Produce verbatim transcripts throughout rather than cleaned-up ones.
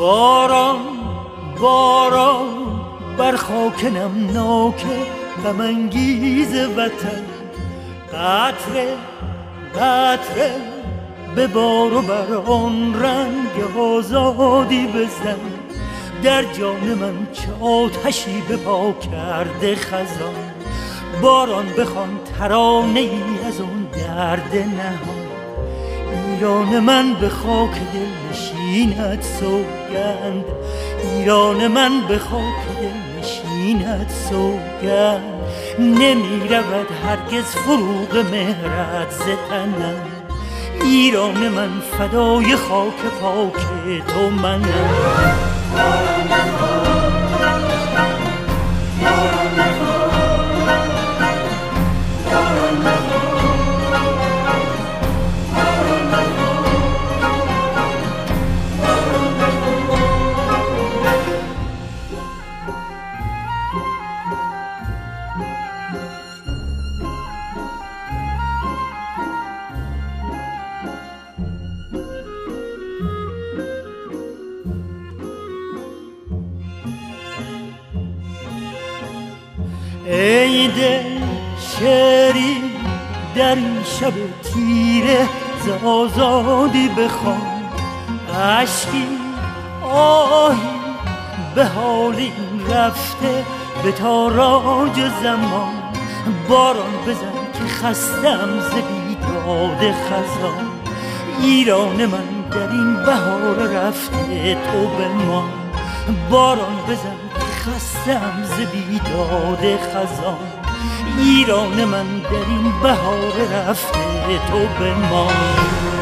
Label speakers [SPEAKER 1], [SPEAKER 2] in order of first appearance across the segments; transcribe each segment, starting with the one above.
[SPEAKER 1] باران باران بر خاک نمناک غم انگیز وطن، قطره قطره به بار و بر آن رنگ آزادی بزن. در جان من چه آتشی به پا کرده خزان، باران بخوان ترانه ای از اون درد نهان. ایران من به خاک دل نشینت سوگند، ایران من به خاک دل نشینت سوگند. نمی رود هرگز فروغ مهرت ز تنم، ایران من فدای خاک پاک تو منم. ای دل شعری در این شب تیره ز آزادی بخوان، اشکی آهی به حال این رفته به تاراج زمان. باران بزن که خستم ز بیداد خزان، ایران من در این بهار رفته تو بمان. باران بزن خستم ز بیداد خزان، ایران من در این بهار رفته تو بمان.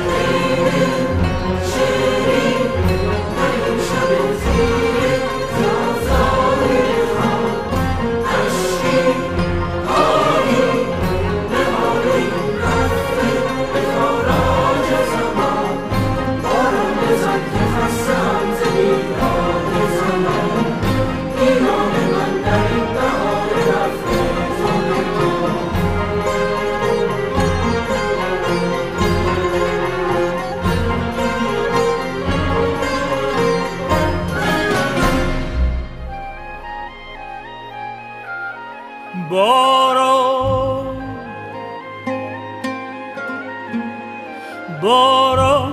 [SPEAKER 1] باران باران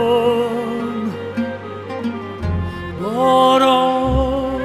[SPEAKER 1] باران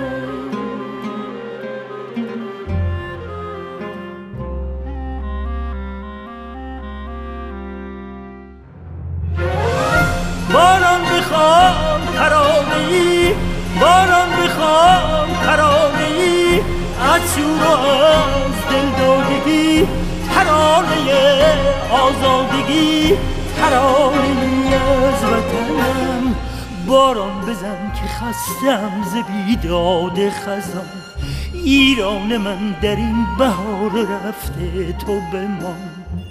[SPEAKER 1] باران بخوان ترانه‌ای، باران بخوان ترانه‌ای از شور و از دل دادگی، ترانه آزادگی، ترانه از وطنم. باران بزن که خستم ز بیداد خزان، ایران من در این بهار رفته تو بمان.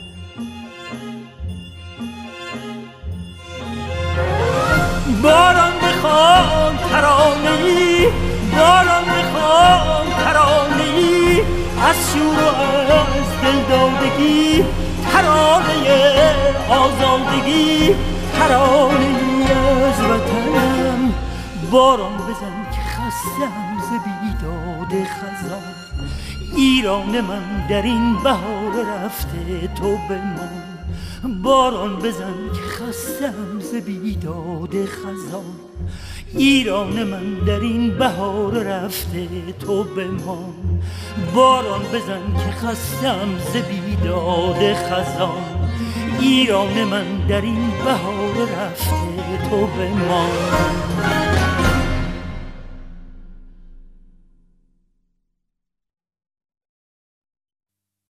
[SPEAKER 1] باران بخوان ترانه‌ای، باران بخوان ترانه‌ای از شور و از دل دادگی، ترانه آزادگی، ترانه از وطنم. باران بزن که خستم ز بیداد خزان، ایران من در این بهار رفته تو بمان. باران بزن که خستم ز بیداد خزان، ایران من در این بهار رفته تو بمان. باران بزن که خستم ز بیداد خزان، ایران من در این بهار رفته تو بمان.